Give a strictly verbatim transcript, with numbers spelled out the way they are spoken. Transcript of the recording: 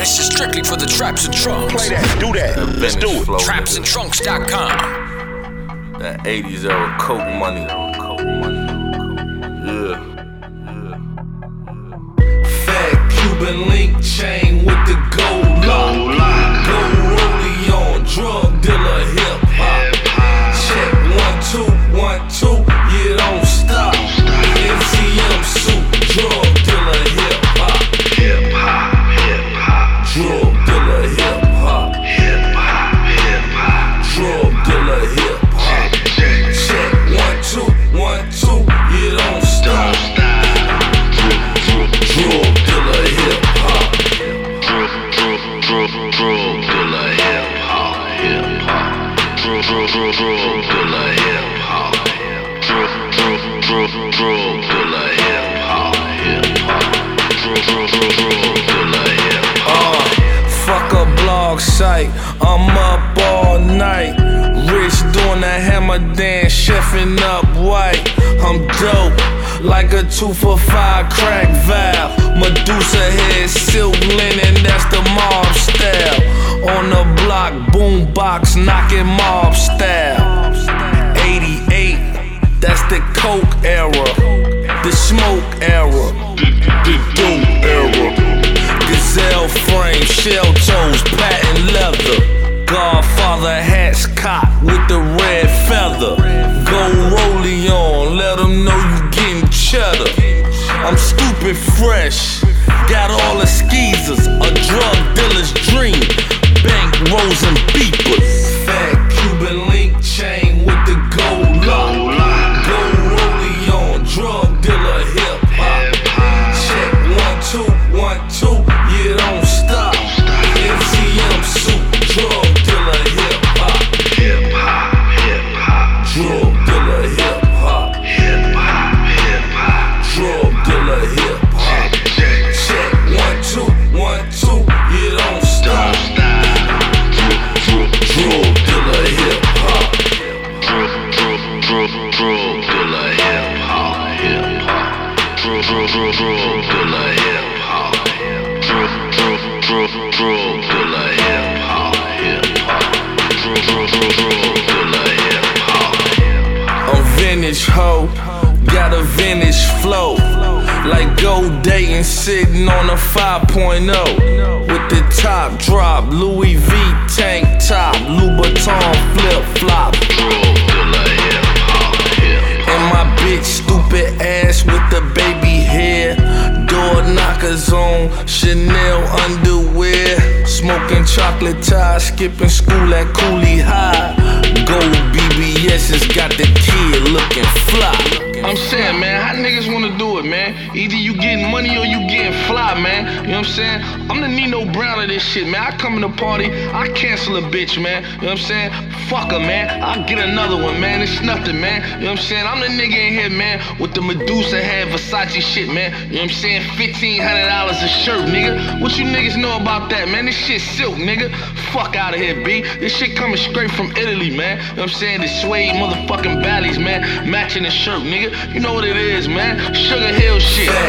This is strictly for the Traps and Trunks. Play that, do that, that let's do it. traps and trunks dot com. That eighties era coke money. Yeah. Fat Cuban link chain with the gold lock. Gold rollie on, drug dealer, hip hop. Check one, two, one, two, yeah, don't stop. M C M suit, drug dealer, hip hop. Hip hop, hip hop. Drug dealer, hip hop. Hip hop, hip hop. Drug dealer, hip hop. Check one, two, one, two, yeah, don't stop. Drug dealer, hip hop. Drug dealer, hip hop. Hip hop. Drug dealer, hip hop. Drug dealer, hip hop. Hip hop. Uh, fuck a blog site, I'm up all night. Rich doing the hammer dance, chefing up white. I'm dope, like a two for five crack valve. Medusa head, silk linen, that's the mob style. On the block, boombox, knocking mob style. eighty-eight, that's the coke era, the smoke era, the dope era. Gazelle frame, shell toes, patent leather. Godfather hats cocked with the red feather. Gold rollie on, let them know you getting cheddar. I'm stupid fresh, got all the skeezers, a drug dealer's dream. Bank rolls and beepers. Fat Cuban link chain with the gold lock. Gold rollie on, drug dealer, hip hop. Check one, two, one, two, yeah, don't stop. M C M suit, drug dealer, hip hop. Hip hop, hip hop. Drug dealer, hip hop. Hip hop, hip hop. Drug dealer, hip hop. Check one, two, one, two, yeah, don't stop. Drug dealer, hip hop. Drug dealer, hip hop. Hip hop. Drug dealer, hip hop. Drug dealer, hip hop. Hip hop. Dealer, hip hop. I'm vintage ho, got a vintage flow. Like gold dating, sitting on a five point oh. With the top drop, Louis V tank top, Louboutin flip flop. And my bitch stupid ass with the baby hair. Door knockers on, Chanel underwear. Smoking chocolate ties, skipping school at Cooley High. Gold B B S's got the kid looking fly. I'm saying, man, how niggas wanna do it, man? Either you getting money or you getting fly, man. You know what I'm saying? I'm the Nino Brown of this shit, man. I come in the party, I cancel a bitch, man. You know what I'm saying? Fuck her, man. I'll get another one, man. It's nothing, man. You know what I'm saying? I'm the nigga in here, man, with the Medusa head Versace shit, man. You know what I'm saying? fifteen hundred dollars a shirt, nigga. What you niggas know about that, man? This shit silk, nigga. Fuck out of here, B. This shit coming straight from Italy, man. You know what I'm saying? The suede motherfucking valleys, man. Matching the shirt, nigga. You know what it is, man. Sugar Hill shit.